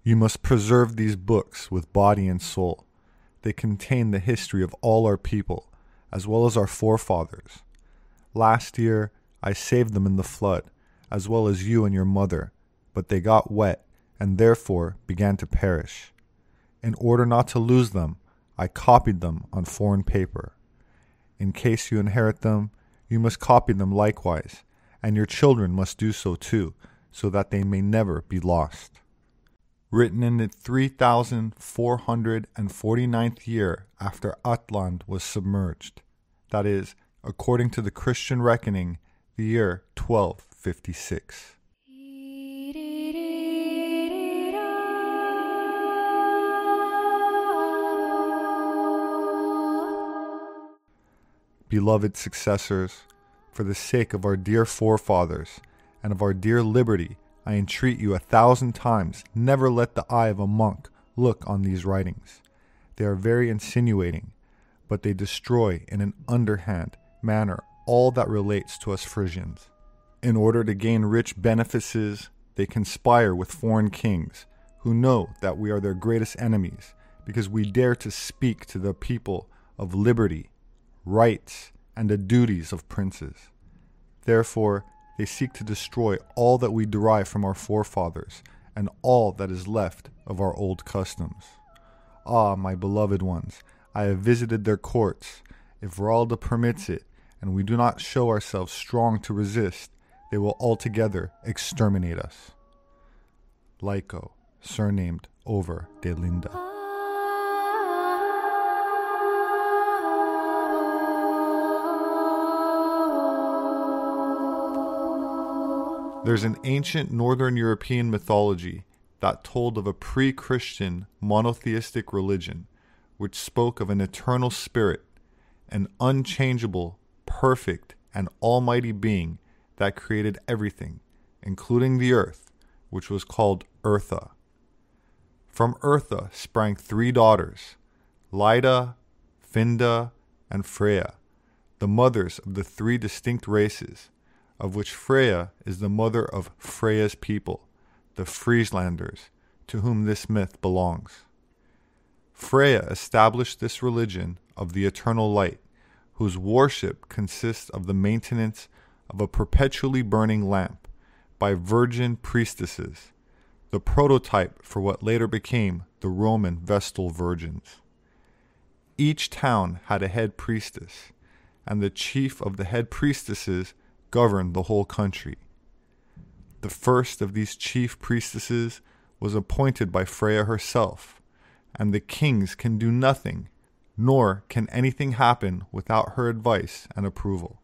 You must preserve these books with body and soul. They contain the history of all our people, as well as our forefathers. Last year, I saved them in the flood, as well as you and your mother, but they got wet and therefore began to perish. In order not to lose them, I copied them on foreign paper. In case you inherit them, you must copy them likewise, and your children must do so too, so that they may never be lost. Written in the 3449th year after Atlant was submerged, that is, according to the Christian reckoning, the year 1256. Beloved successors, for the sake of our dear forefathers and of our dear liberty, I entreat you 1,000 times, never let the eye of a monk look on these writings. They are very insinuating, but they destroy in an underhand manner all that relates to us Frisians. In order to gain rich benefices, they conspire with foreign kings, who know that we are their greatest enemies, because we dare to speak to the people of liberty, rights, and the duties of princes. Therefore, they seek to destroy all that we derive from our forefathers and all that is left of our old customs. Ah, my beloved ones, I have visited their courts. If Ralda permits it, and we do not show ourselves strong to resist, they will altogether exterminate us. Lyco, surnamed Over de Linda. There's an ancient Northern European mythology that told of a pre-Christian monotheistic religion, which spoke of an eternal spirit, an unchangeable, perfect, and almighty being that created everything, including the earth, which was called Eartha. From Eartha sprang 3 daughters, Lyda, Finda, and Freya, the mothers of the 3 distinct races, of which Freya is the mother of Freya's people, the Frieslanders, to whom this myth belongs. Freya established this religion of the eternal light, whose worship consists of the maintenance of a perpetually burning lamp by virgin priestesses, the prototype for what later became the Roman Vestal Virgins. Each town had a head priestess, and the chief of the head priestesses governed the whole country. The first of these chief priestesses was appointed by Freya herself, and the kings can do nothing, nor can anything happen without her advice and approval.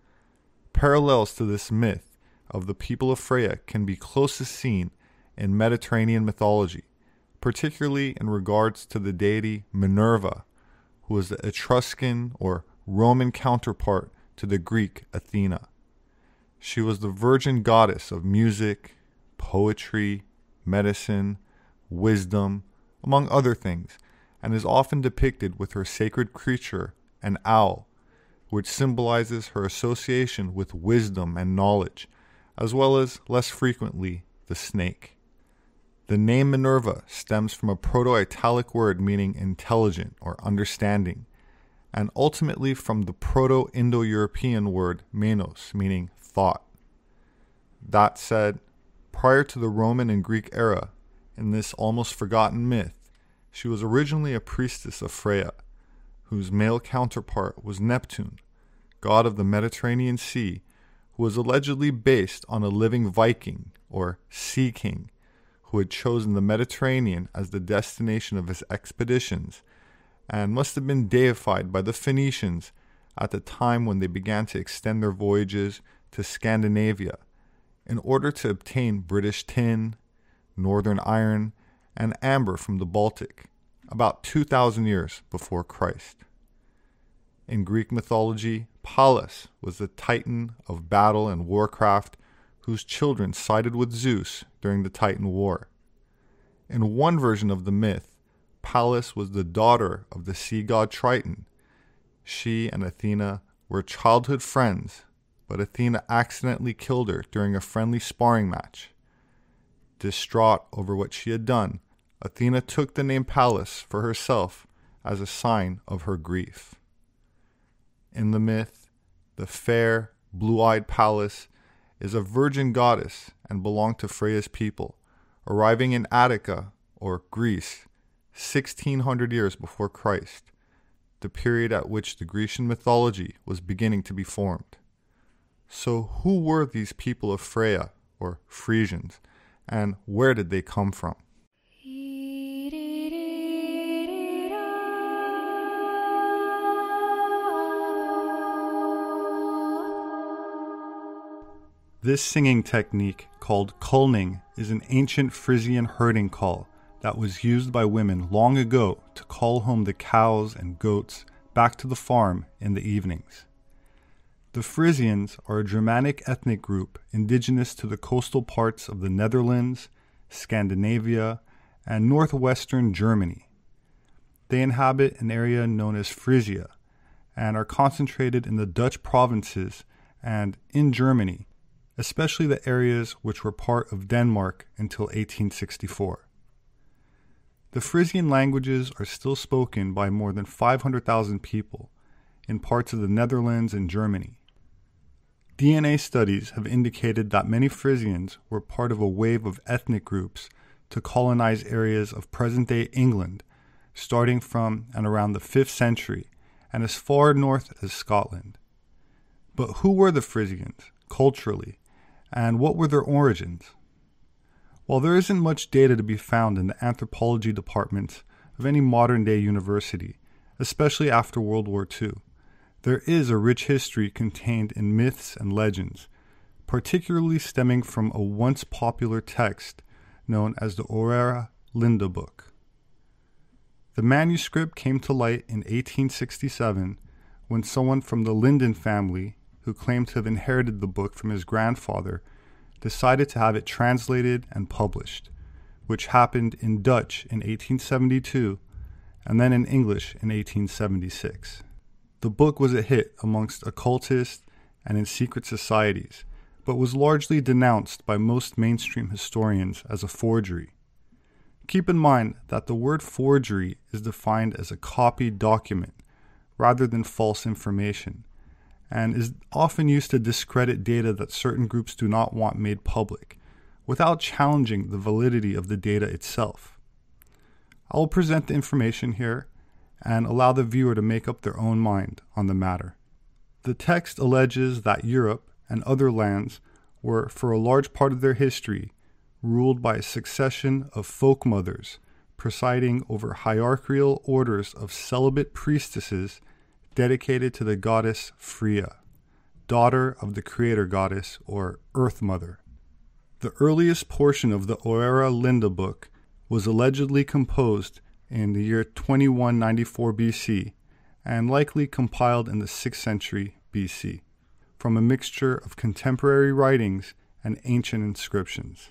Parallels to this myth of the people of Freya can be closest seen in Mediterranean mythology, particularly in regards to the deity Minerva, who was the Etruscan or Roman counterpart to the Greek Athena. She was the virgin goddess of music, poetry, medicine, wisdom, among other things, and is often depicted with her sacred creature, an owl, which symbolizes her association with wisdom and knowledge, as well as, less frequently, the snake. The name Minerva stems from a Proto-Italic word meaning intelligent or understanding, and ultimately from the Proto-Indo-European word menos, meaning thought. That said, prior to the Roman and Greek era, in this almost forgotten myth, she was originally a priestess of Freya, whose male counterpart was Neptune, god of the Mediterranean Sea, who was allegedly based on a living Viking, or sea king, who had chosen the Mediterranean as the destination of his expeditions, and must have been deified by the Phoenicians at the time when they began to extend their voyages to Scandinavia in order to obtain British tin, northern iron, and amber from the Baltic, about 2,000 years before Christ. In Greek mythology, Pallas was the titan of battle and warcraft whose children sided with Zeus during the Titan War. In one version of the myth, Pallas was the daughter of the sea god Triton. She and Athena were childhood friends, but Athena accidentally killed her during a friendly sparring match. Distraught over what she had done, Athena took the name Pallas for herself as a sign of her grief. In the myth, the fair, blue-eyed Pallas is a virgin goddess and belonged to Freya's people, arriving in Attica, or Greece, 1600 years before Christ, the period at which the Grecian mythology was beginning to be formed. So who were these people of Freya, or Frisians, and where did they come from? This singing technique, called culning, is an ancient Frisian herding call that was used by women long ago to call home the cows and goats back to the farm in the evenings. The Frisians are a Germanic ethnic group indigenous to the coastal parts of the Netherlands, Scandinavia, and northwestern Germany. They inhabit an area known as Frisia and are concentrated in the Dutch provinces and in Germany, especially the areas which were part of Denmark until 1864. The Frisian languages are still spoken by more than 500,000 people in parts of the Netherlands and Germany. DNA studies have indicated that many Frisians were part of a wave of ethnic groups to colonize areas of present-day England, starting from and around the 5th century and as far north as Scotland. But who were the Frisians, culturally, and what were their origins? While there isn't much data to be found in the anthropology departments of any modern-day university, especially after World War II, there is a rich history contained in myths and legends, particularly stemming from a once popular text known as the Oera Linda book. The manuscript came to light in 1867 when someone from the Linden family, who claimed to have inherited the book from his grandfather, decided to have it translated and published, which happened in Dutch in 1872 and then in English in 1876. The book was a hit amongst occultists and in secret societies, but was largely denounced by most mainstream historians as a forgery. Keep in mind that the word forgery is defined as a copied document rather than false information, and is often used to discredit data that certain groups do not want made public, without challenging the validity of the data itself. I will present the information here and allow the viewer to make up their own mind on the matter. The text alleges that Europe and other lands were, for a large part of their history, ruled by a succession of folk mothers presiding over hierarchical orders of celibate priestesses dedicated to the goddess Freya, daughter of the creator goddess or Earth Mother. The earliest portion of the Oera Linda book was allegedly composed in the year 2194 BC and likely compiled in the 6th century BC from a mixture of contemporary writings and ancient inscriptions.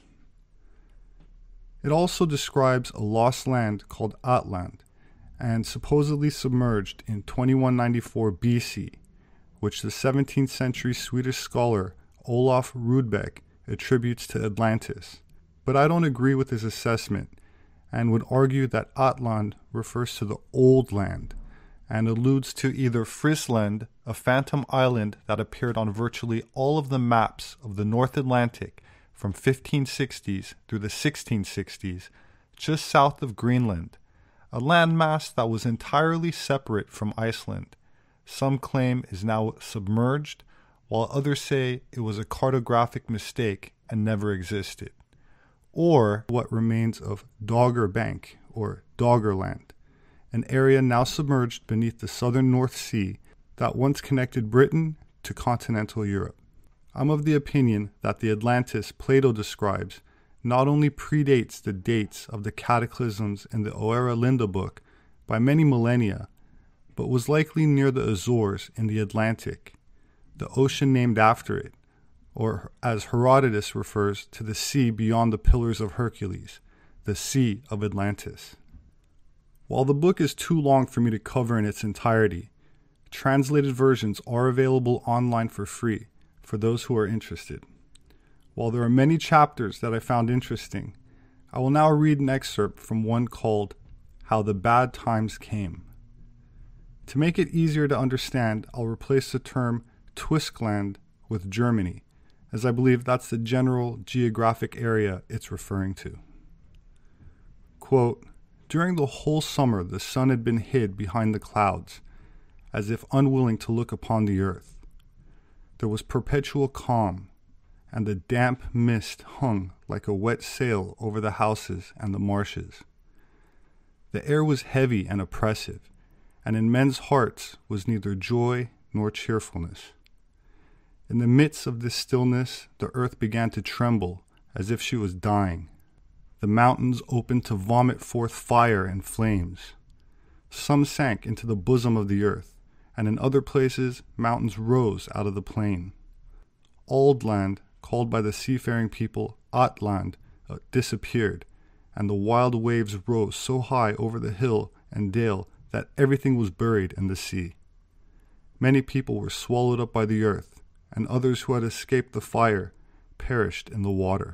It also describes a lost land called Atland and supposedly submerged in 2194 BC, which the 17th century Swedish scholar Olof Rudbeck attributes to Atlantis. But I don't agree with his assessment and would argue that Atland refers to the Old Land and alludes to either Frisland, a phantom island that appeared on virtually all of the maps of the North Atlantic from 1560s through the 1660s, just south of Greenland, a landmass that was entirely separate from Iceland. Some claim is now submerged, while others say it was a cartographic mistake and never existed. Or what remains of Doggerbank, or Doggerland, an area now submerged beneath the southern North Sea that once connected Britain to continental Europe. I'm of the opinion that the Atlantis Plato describes not only predates the dates of the cataclysms in the Oera Linda book by many millennia, but was likely near the Azores in the Atlantic, the ocean named after it, or as Herodotus refers to the sea beyond the Pillars of Hercules, the Sea of Atlantis. While the book is too long for me to cover in its entirety, translated versions are available online for free for those who are interested. While there are many chapters that I found interesting, I will now read an excerpt from one called How the Bad Times Came. To make it easier to understand, I'll replace the term Twiskland with Germany, as I believe that's the general geographic area it's referring to. Quote, during the whole summer the sun had been hid behind the clouds, as if unwilling to look upon the earth. There was perpetual calm, and the damp mist hung like a wet sail over the houses and the marshes. The air was heavy and oppressive, and in men's hearts was neither joy nor cheerfulness. In the midst of this stillness, the earth began to tremble as if she was dying. The mountains opened to vomit forth fire and flames. Some sank into the bosom of the earth, and in other places mountains rose out of the plain. Auld land, called by the seafaring people Atland, disappeared, and the wild waves rose so high over the hill and dale that everything was buried in the sea. Many people were swallowed up by the earth, and others who had escaped the fire perished in the water.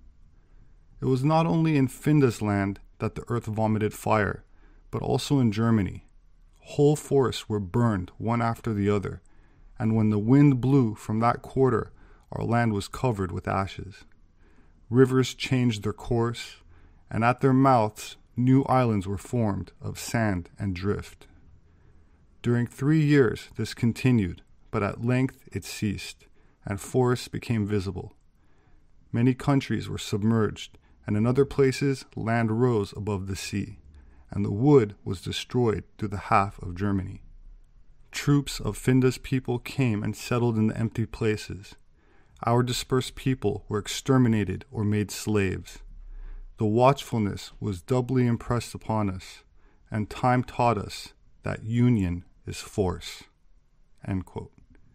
It was not only in Finda's land that the earth vomited fire, but also in Germany. Whole forests were burned one after the other, and when the wind blew from that quarter, our land was covered with ashes. Rivers changed their course, and at their mouths new islands were formed of sand and drift. During 3 years this continued, but at length it ceased, and forests became visible. Many countries were submerged, and in other places land rose above the sea, and the wood was destroyed through the half of Germany. Troops of Finda's people came and settled in the empty places. Our dispersed people were exterminated or made slaves. The watchfulness was doubly impressed upon us, and time taught us that union is force. End quote.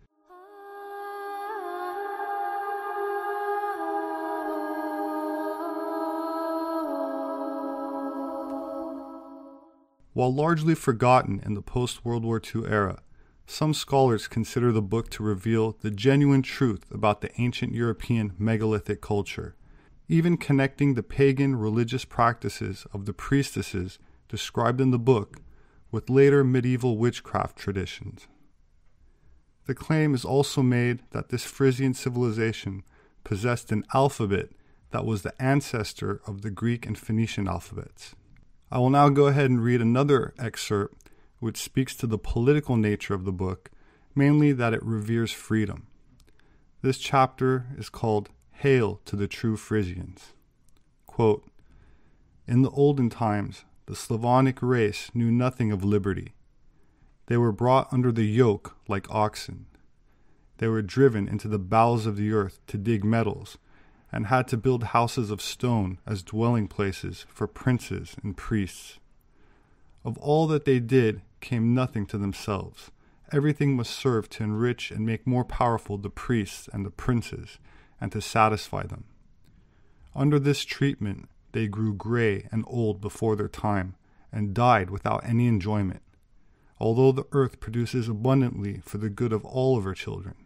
While largely forgotten in the post-World War II era, some scholars consider the book to reveal the genuine truth about the ancient European megalithic culture, even connecting the pagan religious practices of the priestesses described in the book with later medieval witchcraft traditions. The claim is also made that this Frisian civilization possessed an alphabet that was the ancestor of the Greek and Phoenician alphabets. I will now go ahead and read another excerpt which speaks to the political nature of the book, mainly that it reveres freedom. This chapter is called Hail to the True Frisians. Quote, in the olden times, the Slavonic race knew nothing of liberty. They were brought under the yoke like oxen. They were driven into the bowels of the earth to dig metals, and had to build houses of stone as dwelling places for princes and priests. Of all that they did came nothing to themselves. Everything must serve to enrich and make more powerful the priests and the princes, and to satisfy them. Under this treatment, they grew gray and old before their time, and died without any enjoyment, although the earth produces abundantly for the good of all of her children.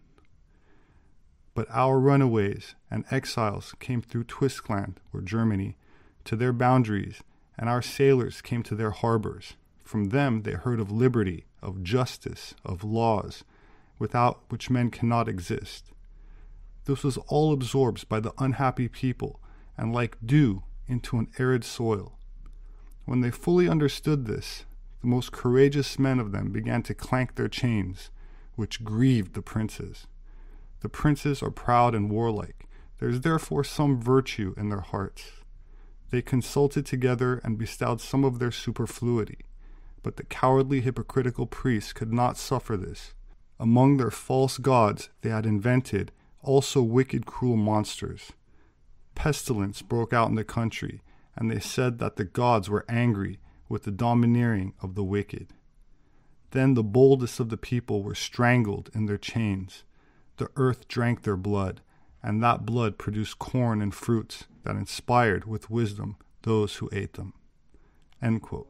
But our runaways and exiles came through Twiskland, or Germany, to their boundaries, and our sailors came to their harbors. From them they heard of liberty, of justice, of laws, without which men cannot exist. This was all absorbed by the unhappy people, and like dew into an arid soil. When they fully understood this, the most courageous men of them began to clank their chains, which grieved the princes. The princes are proud and warlike. There is therefore some virtue in their hearts. They consulted together and bestowed some of their superfluity, but the cowardly hypocritical priests could not suffer this. Among their false gods they had invented also wicked cruel monsters. Pestilence broke out in the country, and they said that the gods were angry with the domineering of the wicked. Then the boldest of the people were strangled in their chains. The earth drank their blood, and that blood produced corn and fruits that inspired with wisdom those who ate them. End quote.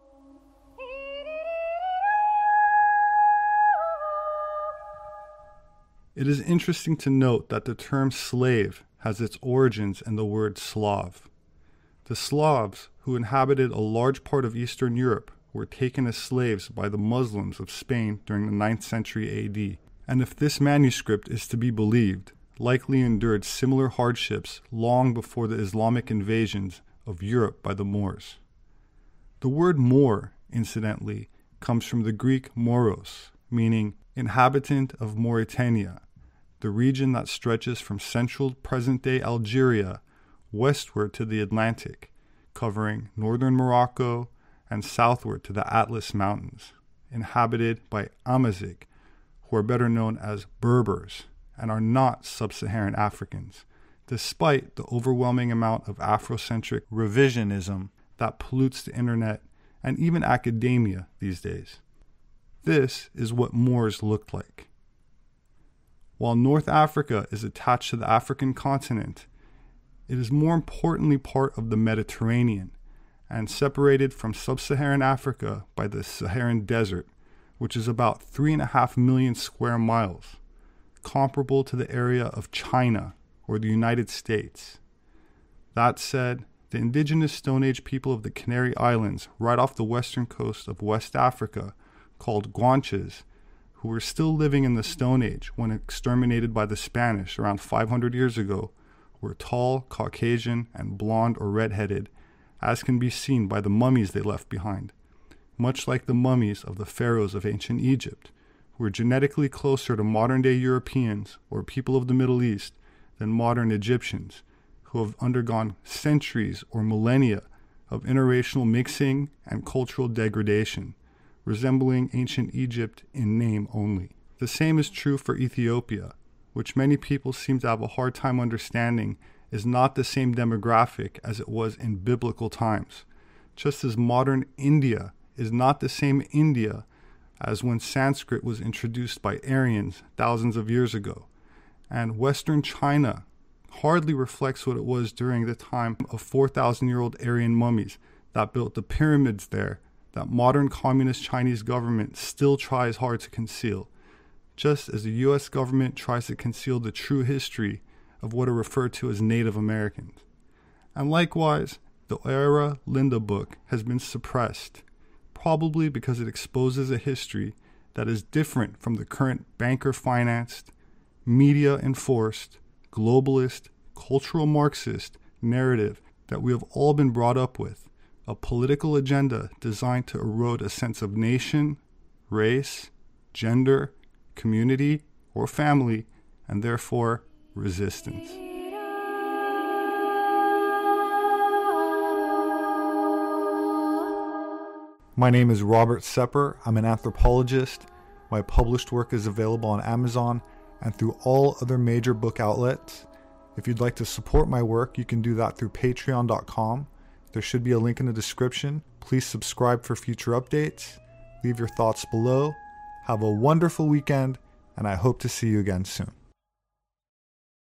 It is interesting to note that the term slave has its origins in the word Slav. The The Slavs, who inhabited a large part of Eastern Europe, were taken as slaves by the Muslims of Spain during the 9th century AD, and if this manuscript is to be believed, likely endured similar hardships long before the Islamic invasions of Europe by the Moors. The word Moor, incidentally, comes from the Greek Moros, meaning inhabitant of Mauritania, the region that stretches from central present-day Algeria westward to the Atlantic, covering northern Morocco and southward to the Atlas Mountains, inhabited by Amazigh, who are better known as Berbers and are not sub-Saharan Africans, despite the overwhelming amount of Afrocentric revisionism that pollutes the internet and even academia these days. This is what Moors looked like. While North Africa is attached to the African continent, it is more importantly part of the Mediterranean and separated from sub-Saharan Africa by the Saharan Desert, which is about 3.5 million square miles, comparable to the area of China or the United States. That said, the indigenous Stone Age people of the Canary Islands right off the western coast of West Africa, called Guanches, who were still living in the Stone Age when exterminated by the Spanish around 500 years ago, were tall, Caucasian, and blonde or red-headed, as can be seen by the mummies they left behind, much like the mummies of the pharaohs of ancient Egypt, who were genetically closer to modern-day Europeans or people of the Middle East than modern Egyptians, who have undergone centuries or millennia of interracial mixing and cultural degradation, resembling ancient Egypt in name only. The same is true for Ethiopia, which many people seem to have a hard time understanding is not the same demographic as it was in biblical times, just as modern India is not the same India as when Sanskrit was introduced by Aryans thousands of years ago, and Western China hardly reflects what it was during the time of 4,000-year-old Aryan mummies that built the pyramids there that modern communist Chinese government still tries hard to conceal, just as the U.S. government tries to conceal the true history of what are referred to as Native Americans. And likewise, the Oera Linda book has been suppressed, probably because it exposes a history that is different from the current banker-financed, media-enforced, globalist, cultural Marxist narrative that we have all been brought up with, a political agenda designed to erode a sense of nation, race, gender, community, or family, and therefore resistance. My name is Robert Sepper. I'm an anthropologist. My published work is available on Amazon and through all other major book outlets. If you'd like to support my work, you can do that through patreon.com. There should be a link in the description. Please subscribe for future updates. Leave your thoughts below. Have a wonderful weekend, and I hope to see you again soon.